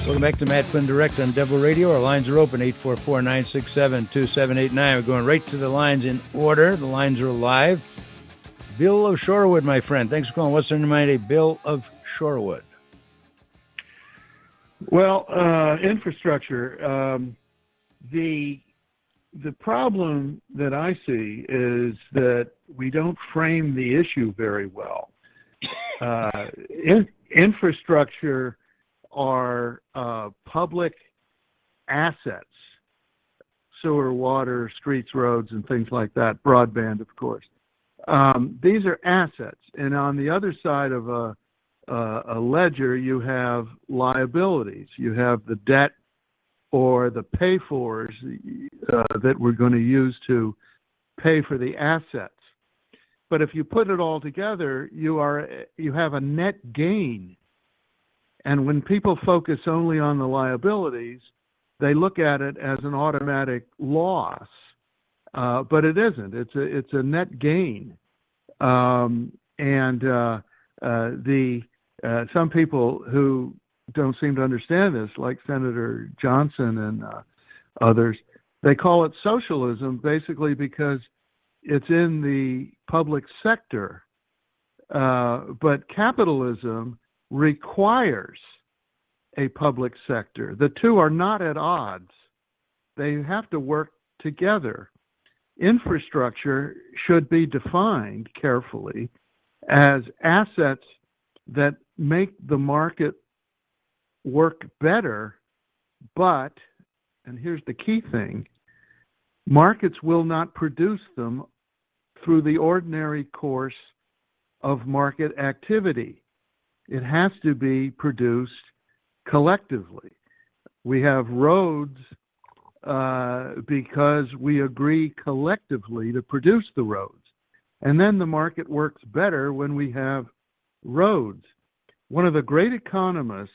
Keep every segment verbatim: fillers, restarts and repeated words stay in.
Welcome back to Matt Flynn Direct on Devil Radio. Our lines are open, eight four four, nine six seven, two seven eight nine. We're going right to the lines in order. The lines are live. Bill of Shorewood, my friend. Thanks for calling. What's on your mind today? Bill of Shorewood. Well, uh, infrastructure. Um, the the problem that I see is that we don't frame the issue very well. Uh, in, infrastructure are uh, public assets, sewer, water, streets, roads, and things like that, broadband, of course. Um, these are assets. And on the other side of a, uh, a ledger, you have liabilities. You have the debt or the pay-fors uh, that we're going to use to pay for the assets. But if you put it all together, you are you have a net gain. And when people focus only on the liabilities, they look at it as an automatic loss, uh, but it isn't. It's a it's a net gain, um, and uh, uh, the uh, some people who don't seem to understand this, like Senator Johnson and uh, others, they call it socialism basically because it's in the public sector, uh, but capitalism requires a public sector. The two are not at odds. They have to work together. Infrastructure should be defined carefully as assets that make the market work better, but, and here's the key thing, markets will not produce them through the ordinary course of market activity. It has to be produced collectively. We have roads uh, because we agree collectively to produce the roads. And then the market works better when we have roads. One of the great economists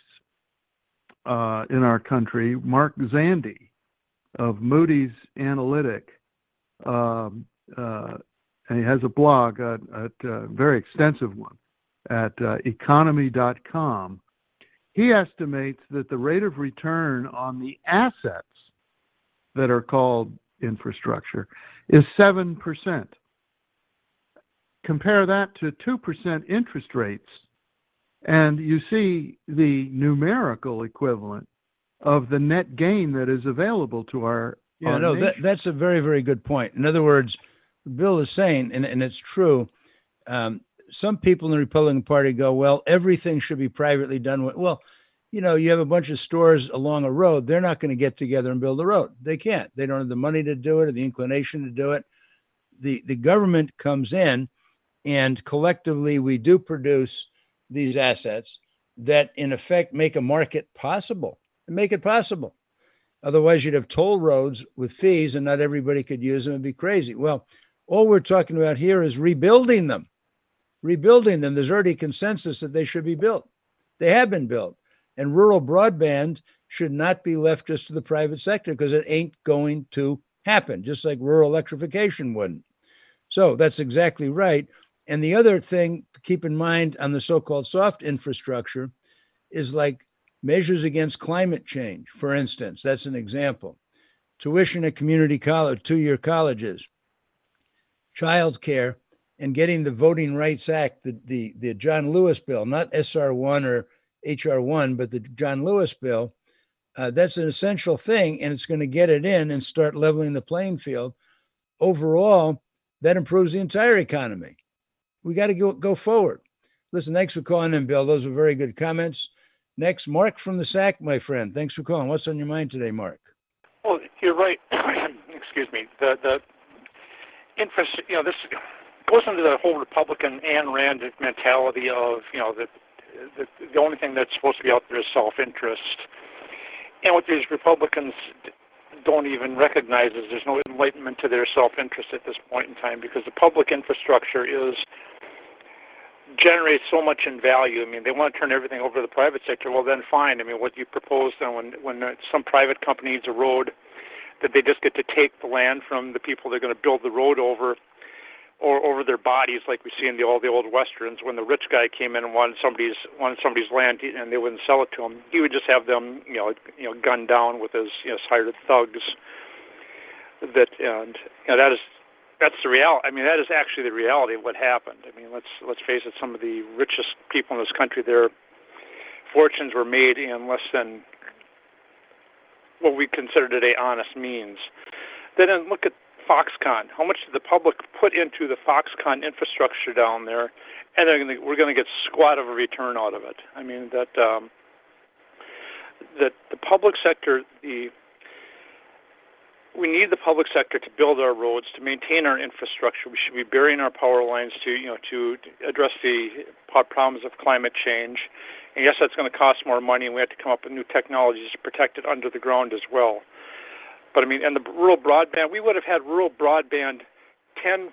uh, in our country, Mark Zandi of Moody's Analytic, um, uh, and he has a blog, a, a very extensive one, at uh, economy dot com. He estimates that the rate of return on the assets that are called infrastructure is seven percent. Compare that to two percent interest rates, and you see the numerical equivalent of the net gain that is available to our Yeah, our no, nation. that, that's a very, very good point. In other words, Bill is saying, and, and it's true, um, some people in the Republican Party go, well, everything should be privately done. With, well, you know, you have a bunch of stores along a road. They're not going to get together and build a road. They can't. They don't have the money to do it or the inclination to do it. The, the government comes in, and collectively we do produce these assets that, in effect, make a market possible and make it possible. Otherwise, you'd have toll roads with fees and not everybody could use them. It'd be crazy. Well, all we're talking about here is rebuilding them. Rebuilding them. There's already consensus that they should be built. They have been built. And rural broadband should not be left just to the private sector because it ain't going to happen, just like rural electrification wouldn't. So that's exactly right. And the other thing to keep in mind on the so-called soft infrastructure is like measures against climate change, for instance. That's an example. Tuition at community college, two-year colleges, childcare, and getting the Voting Rights Act, the, the, the John Lewis bill, not S R one or H R one, but the John Lewis bill, uh, that's an essential thing, and it's going to get it in and start leveling the playing field. Overall, that improves the entire economy. We got to go, go forward. Listen, thanks for calling in, Bill. Those were very good comments. Next, Mark from the S A C, my friend. Thanks for calling. What's on your mind today, Mark? Well, you're right. Excuse me. The the infrastructure, you know, this goes into the whole Republican Ayn Rand mentality of, you know, that the, the only thing that's supposed to be out there is self-interest. And what these Republicans don't even recognize is there's no enlightenment to their self-interest at this point in time, because the public infrastructure is generates so much in value. I mean, they want to turn everything over to the private sector. Well, then fine. I mean, what you propose then when when some private company needs a road, that they just get to take the land from the people they're going to build the road over. or over their bodies, like we see in the all the old westerns. When the rich guy came in and wanted somebody's wanted somebody's land, and they wouldn't sell it to him, he would just have them, you know, you know, gunned down with his, you know, hired thugs. That and you know, that is that's the reality. I mean, that is actually the reality of what happened. I mean, let's let's face it. Some of the richest people in this country, their fortunes were made in less than what we consider today honest means. Then look at Foxconn. How much did the public put into the Foxconn infrastructure down there? And they're gonna, we're going to get squat of a return out of it. I mean, that um, that the public sector, the we need the public sector to build our roads, to maintain our infrastructure. We should be burying our power lines to, you know, to address the problems of climate change. And yes, that's going to cost more money, and we have to come up with new technologies to protect it under the ground as well. But I mean, and the rural broadband, we would have had rural broadband ten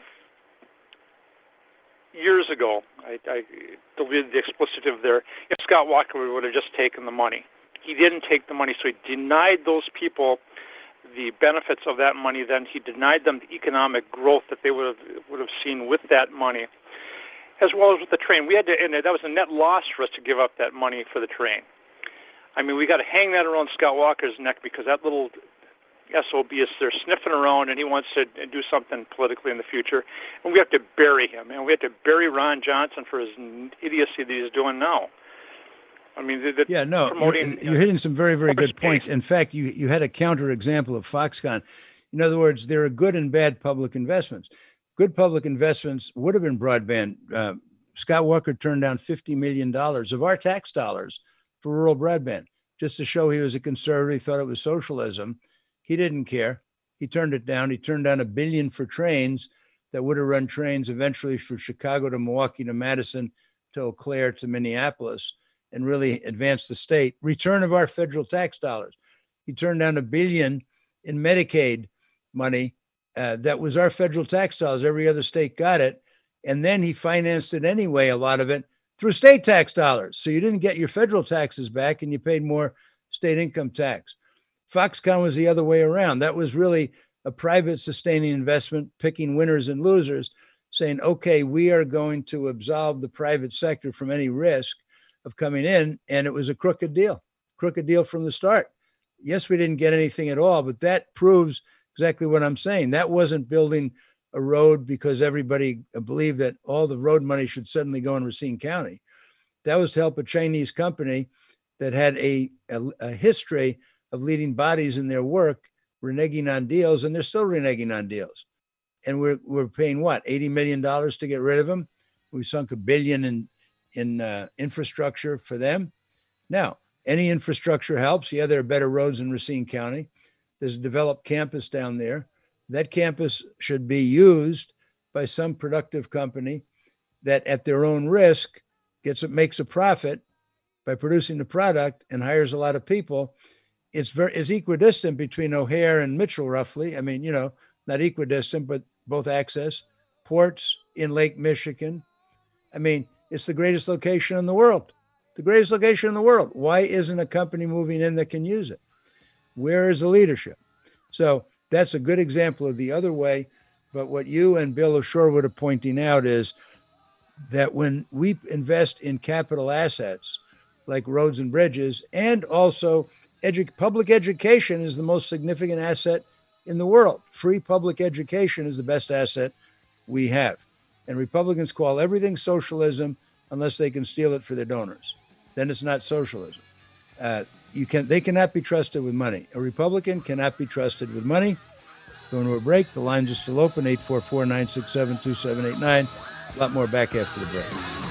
years ago. I, I deleted the explicitive there. If Scott Walker would have just taken the money. He didn't take the money, so he denied those people the benefits of that money. Then he denied them the economic growth that they would have would have seen with that money, as well as with the train. We had to, and that was a net loss for us to give up that money for the train. I mean, we got to hang that around Scott Walker's neck, because that little S O B is there sniffing around, and he wants to do something politically in the future, and we have to bury him, and we have to bury Ron Johnson for his idiocy that he's doing now. I mean, the, the yeah, no, promoting, you're, you're hitting some very, very good points. Space. In fact, you you had a counter example of Foxconn. In other words, there are good and bad public investments. Good public investments would have been broadband. Uh, Scott Walker turned down fifty million dollars of our tax dollars for rural broadband, just to show he was a conservative, he thought it was socialism. He didn't care. He turned it down. He turned down a billion for trains that would have run trains eventually from Chicago to Milwaukee to Madison to Eau Claire to Minneapolis, and really advanced the state. Return of our federal tax dollars. He turned down a billion in Medicaid money. Uh, that was our federal tax dollars. Every other state got it. And then he financed it anyway, a lot of it, through state tax dollars. So you didn't get your federal taxes back, and you paid more state income tax. Foxconn was the other way around. That was really a private sustaining investment, picking winners and losers, saying, okay, we are going to absolve the private sector from any risk of coming in. And it was a crooked deal, crooked deal from the start. Yes, we didn't get anything at all, but that proves exactly what I'm saying. That wasn't building a road because everybody believed that all the road money should suddenly go in Racine County. That was to help a Chinese company that had a, a, a history of leading bodies in their work, reneging on deals, and they're still reneging on deals. And we're we're paying what, eighty million dollars to get rid of them? We sunk a billion in in uh, infrastructure for them. Now, any infrastructure helps. Yeah, there are better roads in Racine County. There's a developed campus down there. That campus should be used by some productive company that, at their own risk, gets makes a profit by producing the product and hires a lot of people. It's very it's equidistant between O'Hare and Mitchell, roughly. I mean, you know, not equidistant, but both access. Ports in Lake Michigan. I mean, it's the greatest location in the world. The greatest location in the world. Why isn't a company moving in that can use it? Where is the leadership? So that's a good example of the other way. But what you and Bill O'Shaughnessy are pointing out is that when we invest in capital assets like roads and bridges, and also edu- public education is the most significant asset in the world. Free public education is the best asset we have. And Republicans call everything socialism unless they can steal it for their donors. Then it's not socialism. Uh, you can they cannot be trusted with money. A Republican cannot be trusted with money. Going to a break. The lines are still open, eight four four, nine six seven, two seven eight nine. A lot more back after the break.